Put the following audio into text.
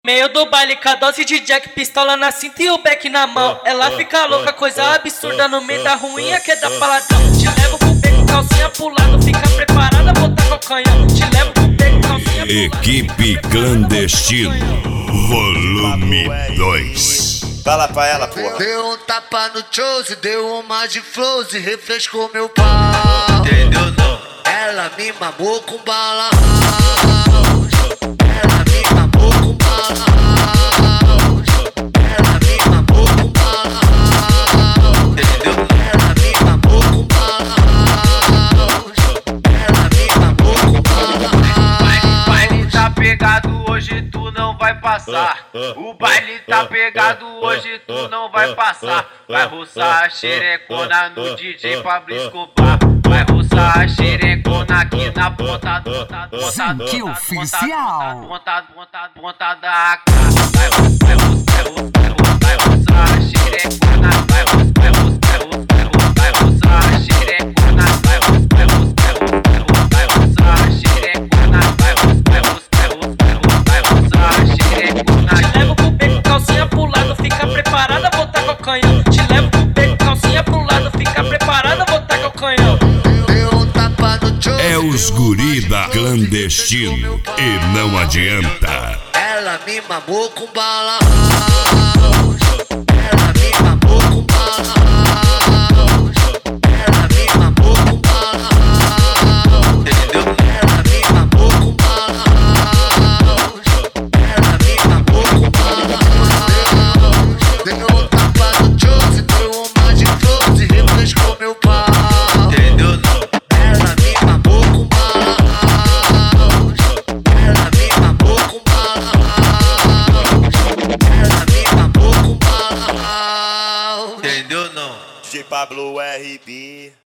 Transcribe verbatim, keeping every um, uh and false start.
Meio do baile, com a dose de Jack, pistola na cinta e o beck na mão. Ela fica louca, coisa absurda no meio da ruinha que é da paladão. Te levo com o beco, calcinha pro lado, fica preparada, botar com o canhão. Te levo com o beco, calcinha pro lado. Equipe Clandestino, volume dois. Fala pra ela, porra. Deu um tapa no Chose, deu uma de flows e refrescou meu pau. Entendeu não? Ela me mamou com bala. Ela me mamou com bala. Ela me mamou com bala. Entendeu? Ela me mamou com bala. Ela me mamou com bala. O baile tá pegado, hoje tu não vai passar. O baile tá pegado, hoje tu não vai passar. Vai roçar a xerecona no D J Pablo Escobar. Vai roçar a xerecona aqui na ponta do ponta do ponta do oficial. ponta do ponta do ponta da cara. Vai roçar, vai roçar, vai roçar a xerecona. Vai roçar, vai roçar, vai roçar a xerecona. Vai roçar, vai roçar, vai roçar a xerecona. Vai roçar, vai roçar, vai roçar a xerecona. Te levo com o beco, calcinha pro lado, fica preparada, botar com o canhão. Te levo com o beco, calcinha pro lado, fica preparada, botar com o canhão. É os guri da Clandestino e não adianta. Ela me mamou com bala. Ela me mamou com bala. Ela me mamou com bala. Entendeu? Ela me mamou com bala. Ela me mamou com bala. Deu um tapa no Chose, deu uma de flows e refrescou meu pau. Entendeu não? Ela me mamou com bala. Ela me mamou com bala. Ela me mamou com bala. Entendeu não? D J Pablo R B.